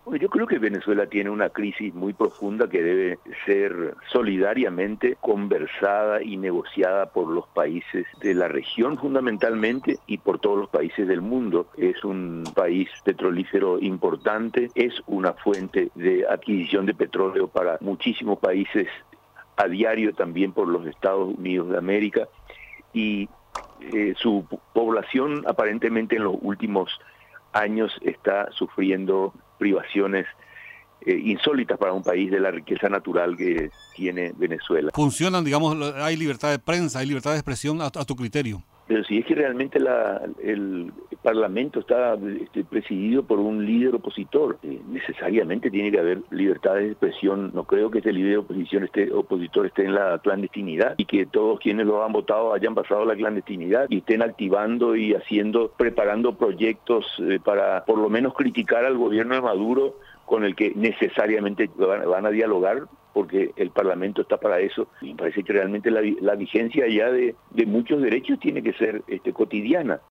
Bueno, yo creo que Venezuela tiene una crisis muy profunda que debe ser solidariamente conversada y negociada por los países de la región fundamentalmente y por todos los países del mundo. Es un país petrolífero importante, es una fuente de adquisición de petróleo para muchísimos países a diario, también por los Estados Unidos de América, y su población aparentemente en los últimos años está sufriendo privaciones insólitas para un país de la riqueza natural que tiene Venezuela. Funcionan, digamos, hay libertad de prensa, hay libertad de expresión a tu criterio. Pero si es que realmente el Parlamento está presidido por un líder opositor, necesariamente tiene que haber libertad de expresión. No creo que este líder opositor esté en la clandestinidad y que todos quienes lo han votado hayan pasado la clandestinidad y estén activando y preparando proyectos para por lo menos criticar al gobierno de Maduro, con el que necesariamente van a dialogar, porque el Parlamento está para eso. Y me parece que realmente la vigencia ya de muchos derechos tiene que ser cotidiana.